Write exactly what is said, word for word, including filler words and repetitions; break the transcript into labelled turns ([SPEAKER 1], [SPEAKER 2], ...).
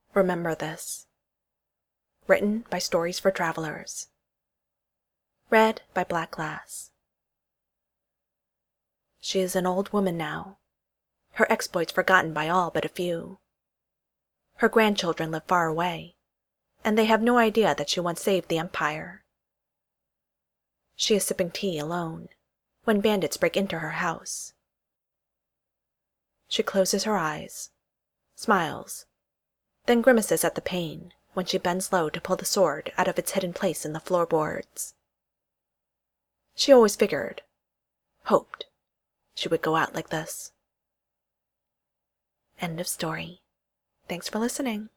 [SPEAKER 1] Remember this. Written by Stories for Travelers. Read by Black Glass. She is an old woman now, her exploits forgotten by all but a few. Her grandchildren live far away, and they have no idea that she once saved the Empire. She is sipping tea alone, when bandits break into her house. She closes her eyes, smiles, then grimaces at the pain when she bends low to pull the sword out of its hidden place in the floorboards. She always figured, hoped, she would go out like this. End of story. Thanks for listening.